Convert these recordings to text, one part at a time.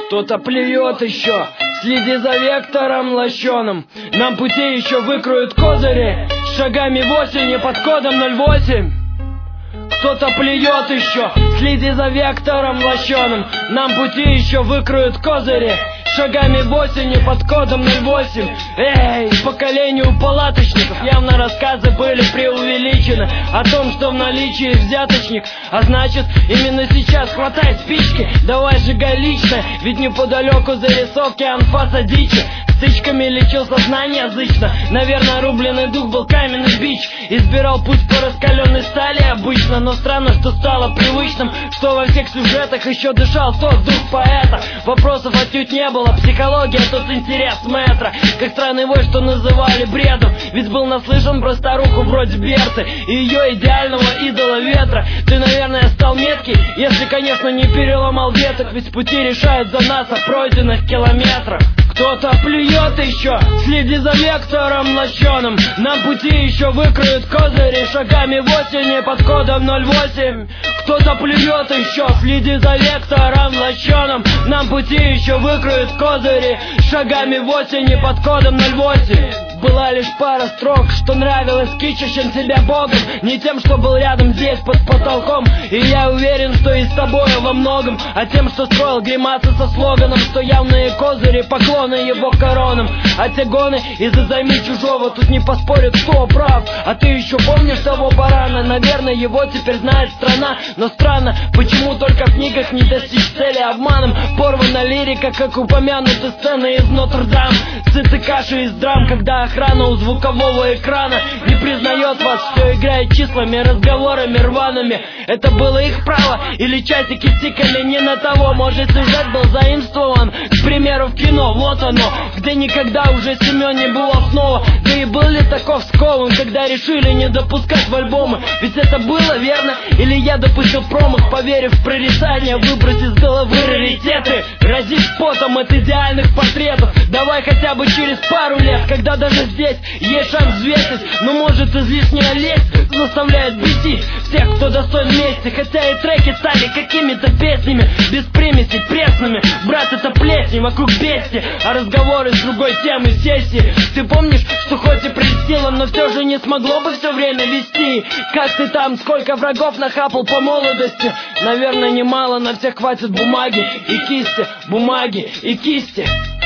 Кто-то плюет еще, следи за вектором лощеным. Нам пути еще выкроют козыри шагами в осени под кодом 08. Кто-то плюет еще, следи за вектором лощеным. Нам пути еще выкроют козыри шагами в осени под кодом 08. Эй, поколению палаточников явно рассказы были преувеличены о том, что в наличии взяточник, а значит именно сейчас хватай спички, давай сжигай лично, ведь неподалеку зарисовки анфаса дичи. Стычками лечил сознание зычно, наверное рубленый дух был каменный бич. Избирал путь по раскаленной стали обычно, но странно, что стало привычным, что во всех сюжетах еще дышал тот дух поэта. Вопросов отнюдь не было, психология тот интерес метра. Как странный вой, что называли бредом, ведь был наслышан про старуху вроде Берты и ее идеального идола ветра. Ты, наверное, стал меткий, если, конечно, не переломал веток, ведь пути решают за нас о пройденных километрах. Кто-то плюет еще, следи за вектором лощеным. Нам пути еще выкроют козыри шагами в осени под кодом 08. Кто-то плюет еще, следи за вектором лощеным. Нам пути еще выкроют козыри шагами в осени под кодом 08. Была лишь пара строк, что нравилось кичащим себя Богом, не тем, что был рядом здесь под потолком. И я уверен, что и с тобой во многом, а тем, что строил гримасы со слоганом, что явные козыри поклоны его коронам. А те гоны из-за займи чужого, тут не поспорят, кто прав. А ты еще помнишь того барана? Наверное, его теперь знает страна. Но странно, почему только в книгах не достичь цели обманом. Порвана лирика, как упомянуты сцены из Нотр-Дам. Сыты каши из драм, когда охрана у звукового экрана не признает вас, что играет числами, разговорами рваными. Это было их право, или часики тикали не на того. Может, сюжет был заимствован, к примеру, в кино. Вот оно, где никогда уже Семен не был снова. Да и был ли таков скован, когда решили не допускать в альбомы? Ведь это было верно, или я допустил промах, поверив в прорицание, выбросив с головы раритеты, разив потом от идеальных портретов. Давай хотя бы через пару лет, когда даже здесь есть шанс взвесить. Но может излишняя лесть заставляет бесить всех, кто достоин мести. Хотя и треки стали какими-то песнями без примесей пресными. Брат, это плесень вокруг бести, а разговоры с другой темы сессии. Ты помнишь, что хоть и прельстило, но все же не смогло бы все время вести? Как ты там, сколько врагов нахапал по молодости? Наверное, немало, на всех хватит бумаги и кисти, бумаги и кисти.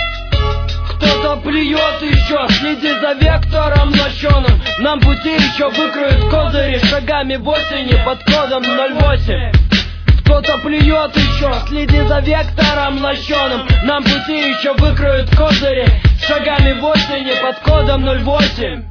Кто-то плюет еще, следи за вектором лощеным. Нам пути еще выкроют козыри шагами в осени под кодом 08. Кто-то плюет еще, следи за вектором лощеным. Нам пути еще выкроют козыри шагами в осени под кодом 08.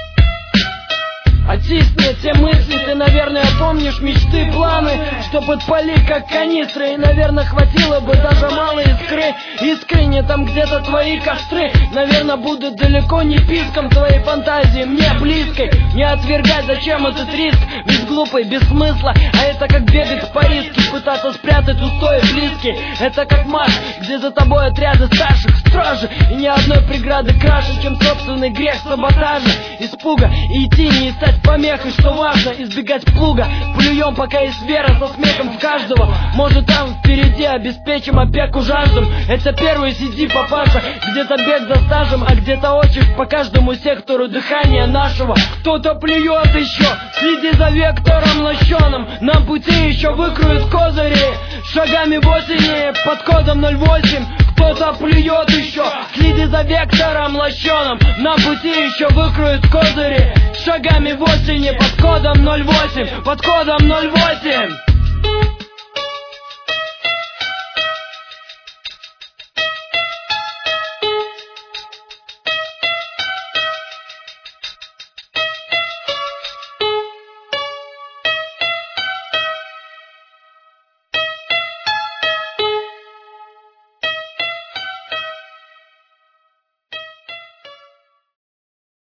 Оттисни те мысли, ты, наверное, помнишь мечты, планы, что подпали как канистры. И, наверное, хватило бы даже малой искры. Искренне там где-то твои костры, наверное, будут далеко не писком твоей фантазии, мне близкой. Не отвергать, зачем этот риск, ведь глупый, без смысла. А это как бегать по риске, пытаться спрятать устои близкие. Это как марш, где за тобой отряды старших стражи, и ни одной преграды краше, чем собственный грех саботажа, испуга. И идти не искать помехой, что важно, избегать плуга. Плюем, пока есть вера, со смехом в каждого. Может, там впереди обеспечим опеку жаждам. Это первый сиди, папаша, где-то бег за стажем, а где-то очередь по каждому сектору дыхания нашего. Кто-то плюет еще, следи за вектором лощеным. Нам пути еще выкроют козыри шагами в осени под кодом 08. Кто-то плюет еще, следи за вектором лощеным. Нам пути еще выкроют козыри шагами в осени под кодом 08. Под кодом 08.